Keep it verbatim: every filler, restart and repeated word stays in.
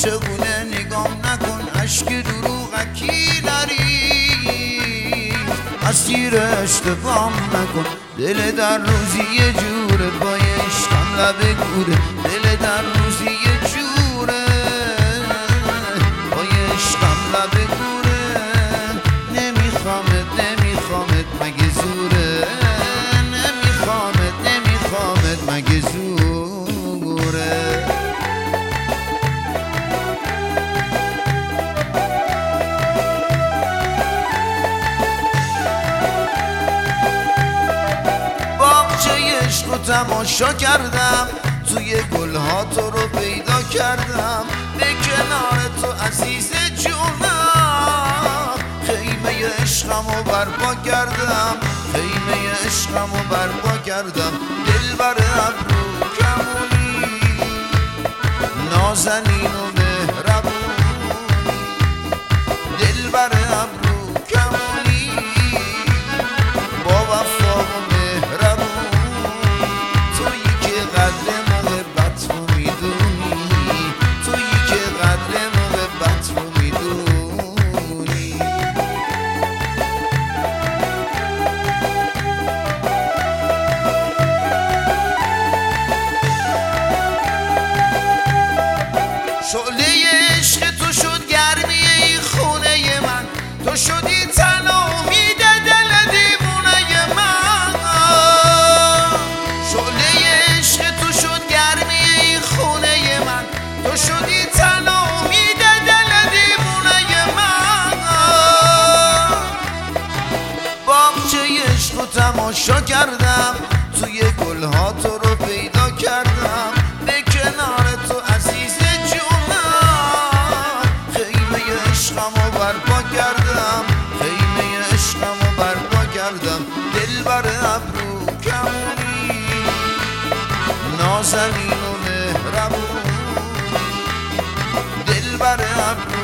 عاشقونه نگام نکن، عشق دروغکی نری، اسیر اشتبام نکن. دل در روزی یه جوره، با عشقم لبه گوره. دل در روزی یه جوره، با عشقم لبه گوره. نمیخوامت نمیخوامت مگه زوره، نمیخوامت نمیخوامت مگه زوره. عشق تماشا کردم، توی گلها تو رو پیدا کردم. به کنار تو عزیز جونم، خیمه عشقمو برپا کردم، خیمه عشقمو برپا کردم. دلبر ابرو کمونی، نازنین و مهربونی. دلبر ابرو کمونی، با وفا و مهربونی. قدر محبت رو میدونی، تویی که قدر محبت رو میدونی. شعله عشق تو شد گرمی خونه من، تو شدی تن و امید دل دیوونه من. شعله تو شدی تن و امید دل دیوونه من. باغچه عشق رو تماشا کردم، توی گلها تو رو پیدا کردم. به کنار تو عزیز جونم، خیمه عشقمو برپا کردم، خیمه عشقمو برپا کردم. دلبر ابرو کمونی، نازنین و مهربون. دلبر ابرو